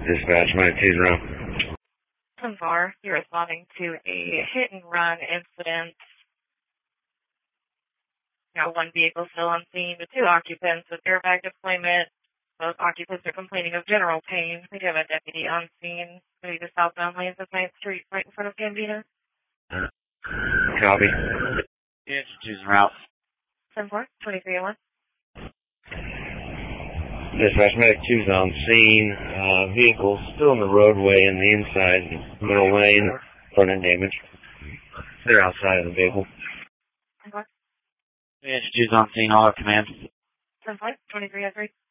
Dispatch, Mike 20. Bar, you're responding to a hit-and-run incident. Got one vehicle still on scene with two occupants with airbag deployment. Both occupants are complaining of general pain. We do have a deputy on scene. Maybe the southbound lanes of 9th Street right in front of Gambino. Copy. Yeah, choosing route. 10-4, 2301. Dispatch, Medic 2's on scene. Vehicle still in the roadway in the inside middle lane. Front end damage. They're outside of the vehicle. 10-4. Yeah, choose on scene, all our command. 10-4, 2303.